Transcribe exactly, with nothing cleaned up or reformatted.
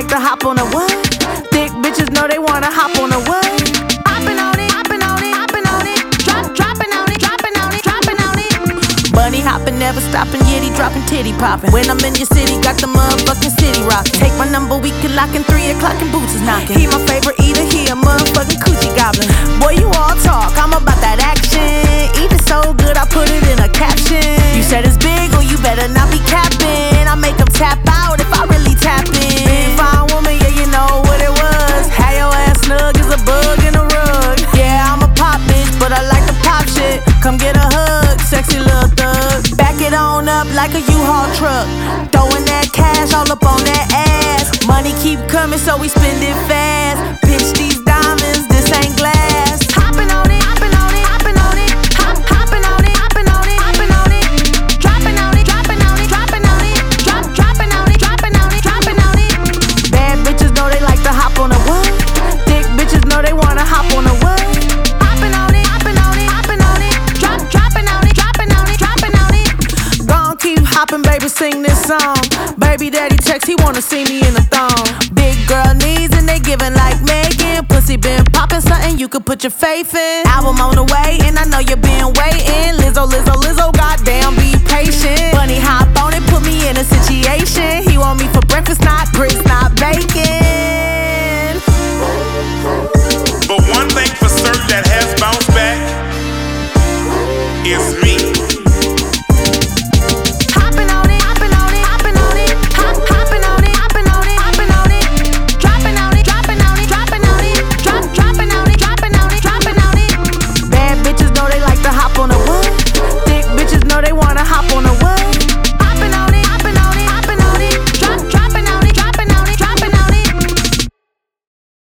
to hop on a what? Thick bitches know they wanna hop on a what? Hopping on it, hopping on it, hopping on it. Drop, dropping on it, dropping on it, dropping on it. Bunny hopping, never stopping, yitty dropping, titty popping. When I'm in your city, got the motherfucking city rocking. Take my number, we can lock in three o'clock and boots is knocking. He my favorite eater, he a motherfucking coochie goblin. Boy, you all talk, I'm about that action. Eat it so good, I put it in a caption. You said it's big, or you better not be capping. I make them tap out if I really tap in. Big fine woman, yeah, you know what it was. Had your ass snug as a bug in a rug. Yeah, I'm a pop bitch, but I like to pop shit. Come get a hug, sexy little thug. Back it on up like a U-Haul truck. Throwing that cash all up on that ass. Money keep coming, so we spend it fast. Pinch these diamonds, this ain't glass. Hopping on it, hopping on it, hopping on it. Hop, hopping on it, hopping on it, hopping on it. Dropping on it, dropping on it, dropping on it. Drop, dropping on it, dropping on it, dropping on it. Bad bitches know they like to hop on a what? Thick bitches know they wanna hop on a what? Hopping on it, hopping on it, hopping on it. Drop, dropping on it, dropping on it, dropping on it. Gon' keep hopping, baby, sing this song. Baby daddy text, he wanna see me in a thong. Big girl needs and they giving like Megan. Pussy been popping, something you could put your faith in. Album on the way and I know you been waiting. Lizzo, Lizzo, Lizzo, goddamn be patient. Bunny hop on it, put me in a situation. He want me for